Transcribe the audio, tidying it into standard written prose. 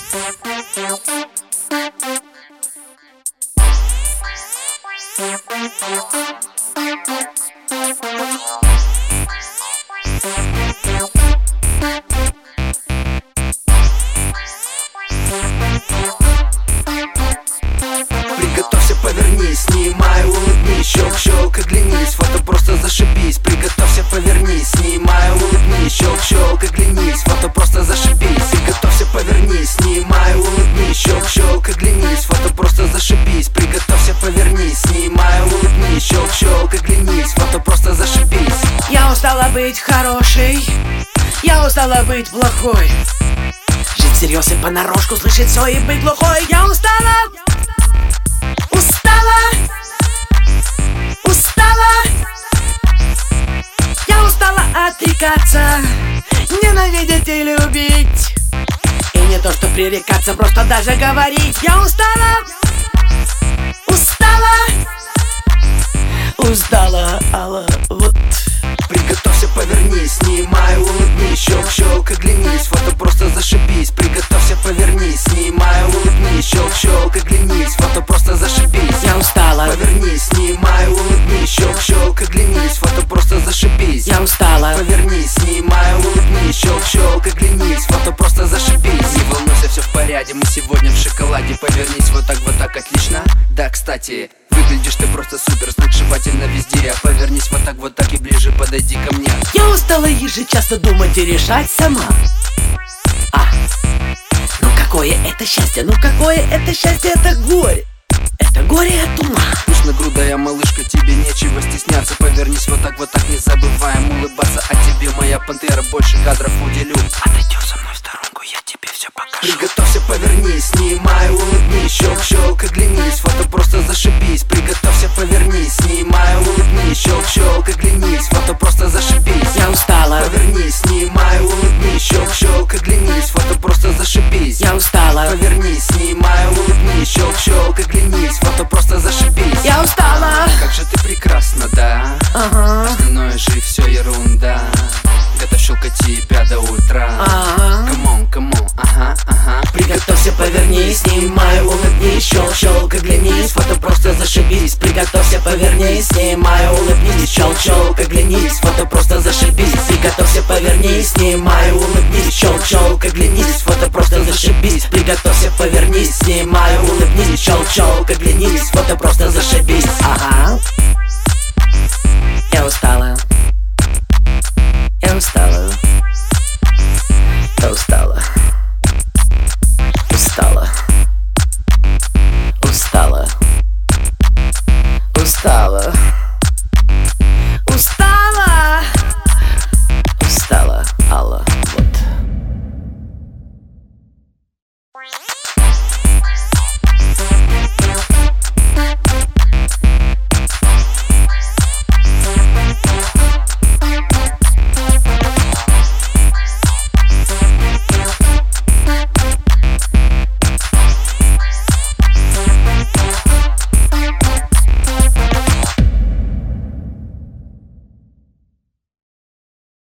Приготовься, повернись, снимай, улыбнись, щелк-щелк, оглянись, фото просто зашибись. Приготовься, повернись, снимай, улыбнись, щелк-щелк, оглянись, фото просто зашибись. Приготовься, повернись, снимай, улыбнись, щелк-щелк, оглянись, фото просто зашибись. Приготовься, повернись, снимай, улыбнись, щелк-щелк, оглянись, фото просто зашибись. Я устала быть хорошей, я устала быть плохой, жить всерьез и понарошку, слышать все и быть глухой. Я устала, я устала отрекаться, ненавидеть и любить. И не то что пререкаться, просто даже говорить. Я устала, Алла, вот. Приготовься, повернись, снимай, улыбнись, щелк-щелк, оглянись, фото просто зашибись. Приготовься, повернись, снимай, улыбнись, щелк-щелк, оглянись, фото просто зашибись. Я устала, повернись, снимай, улыбнись, щелк-щелк, оглянись, фото просто зашибись. я устала, повернись, снимай, улыбнись, щелк-щелк, оглянись, фото просто зашибись. Не волнуйся, все в порядке, мы сегодня в шоколаде. Повернись, вот так, отлично. Да, кстати, выглядишь ты просто супер, знак желательно везде. Повернись вот так и ближе подойди ко мне. я устала ежечасно думать и решать сама. Ну какое это счастье, это горе. Это горе от ума. Пышногрудая малышка, тебе нечего стесняться. Повернись вот так, не забываем улыбаться. А тебе, моя пантера, больше кадров уделю. Отойдем со мной в сторонку, я тебе все покажу. Приготовься, повернись, снимай, улыбнись, щелк-щелк, оглянись, фото просто зашибись. Приготовься, повернись, снимай, улыбнись, щелк-щелк, оглянись, фото просто зашибись. Я устала, повернись, снимай, улыбнись, щелк-щелк, оглянись, фото просто зашибись. я устала, повернись, снимай, улыбнись, щелк-щелк, оглянись, фото просто зашибись. я устала. Как же ты прекрасна, да? Остальное же все ерунда. Готов щелкать тебя до утра. Come on, ага. Приготовься, повернись, снимай, улыбнись, щелк-щелк, оглянись, фото просто зашибись. Приготовься, повернись, снимай, улыбнись, щелк-щелк, оглянись, фото просто зашибись. Приготовься, повернись, снимай, улыбнись, щелк-щелк, оглянись, фото просто зашибись. Приготовься, повернись, снимай, улыбнись, щелк-щелк, оглянись, фото просто зашибись.